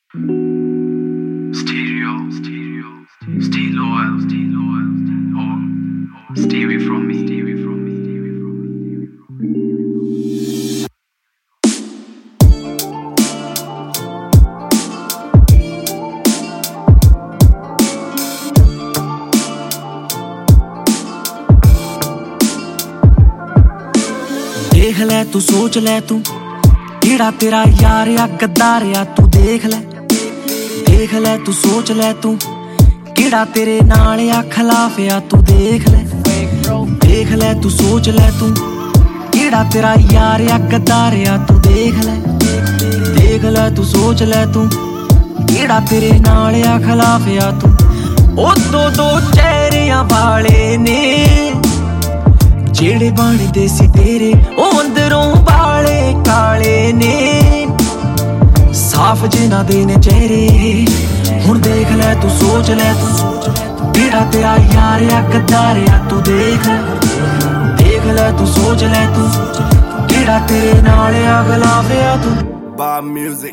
Stay loyal, or stay away from me. देख ले तू सोच ले तू केड़ा तेरा यार या गद्दार या तू देख ले तू सोच ले तू केड़ा तेरे नाल या खिलाफ या तू देख ले तू सोच ले तू केड़ा तेरा यार या गद्दार या तू देख ले तू सोच ले तू केड़ा तेरे नाल या खिलाफ या तू ओ दो चेहरियां वाले ने जेड़े बनदे सी तेरे ओ अंदरों बाले काले ने साफ जिना दे ने चेहरे हुण देख ले तू सोच ले तू केड़ा तेरा यार या गद्दार या तू देख ले तू सोच ले तू केड़ा तेरे नाल या खिलाफ या तू By music.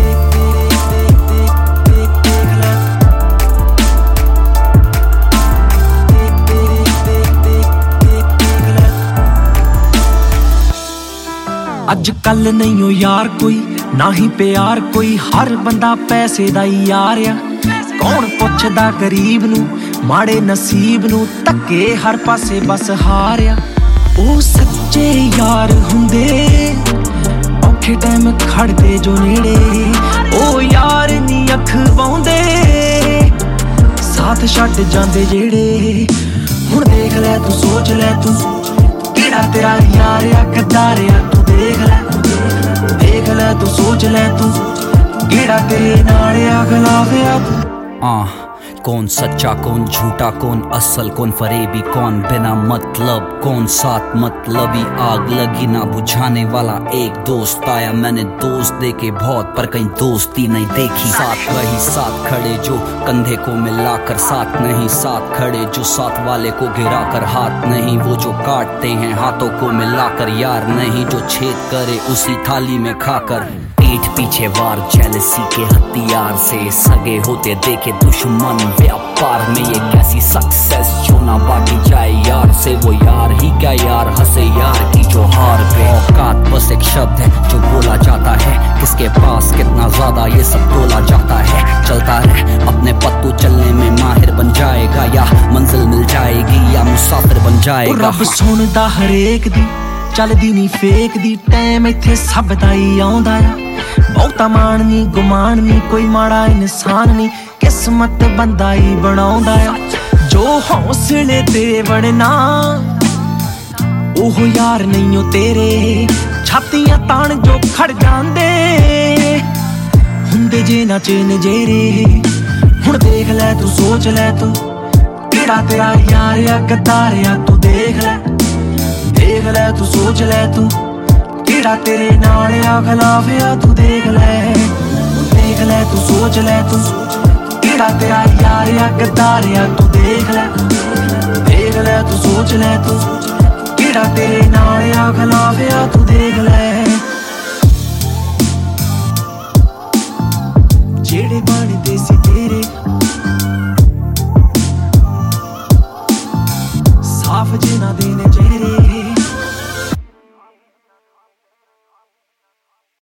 अज कल नहीं हो यार कोई ना ही प्यार कोई हर बंदा पैसे दा ही यार आ कौन पुछदा गरीब नू माड़े नसीब नू धक्के हर पासे बस हार आ ओ सच्चे यार हुंदे औखे टाइम खड़दे जो नेड़े ओ यार नी अख पाउंदे साथ छड्ड जांदे जेड़े हुण देख ले तू सोच ले तू केड़ा तेरा यार या गद्दार या तू देख ले तू सोच ले तू केड़ा तेरे नाल या खिलाफ या तू कौन सच्चा कौन झूठा कौन असल कौन फरेबी कौन बिना मतलब कौन साथ मतलबी आग लगी ना बुझाने वाला एक दोस्त आया मैंने दोस्त देखे बहुत पर कहीं दोस्ती नहीं देखी साथ वही साथ खड़े जो कंधे को मिलाकर साथ नहीं साथ खड़े जो साथ वाले को गिरा कर हाथ नहीं वो जो काटते हैं हाथों को मिलाकर यार नहीं जो छेद करे उसी थाली में खाकर पीठ पीछे वार जेलसी के हथियार से सगे होते देखे दुश्मन व्यापार में ये कैसी सक्सेस जो ना बांटी जाए यार से वो यार ही क्या यार हंसे यार की जो हार पे औकात बस एक शब्द है जो बोला जाता है किसके पास कितना ज्यादा ये सब तोला जाता है चलता रहे अपने पत्तू चलने में माहिर बन जाएगा या मंजिल मिल जाएगी या मुसाफिर बन जाएगा रब सुनदा हरेक दी चलदी नी फेक दी टाइम इत्थे सब दा ही आउंदा आ बहुता मान नी गुमान नी कोई माड़ा इंसान नी किस्मत बंदा ही बनाउंदा आ जो हौसले ते बनना ओह यार नहीं हो तेरे छातियां तान जो खड़ जांदे हुंदे जे ना चैन जेरे हुण देख ले तू सोच ले तू केड़ा तेरा यार या गद्दार या तू देख ले तू सोच ले तू केड़ा तेरे नाल या खिलाफ या तू देख ले तू सोच ले तू केड़ा तेरा यार या गद्दार या तू देख ले तू सोच ले तू केड़ा तेरे नाल या खिलाफ या तू देख ले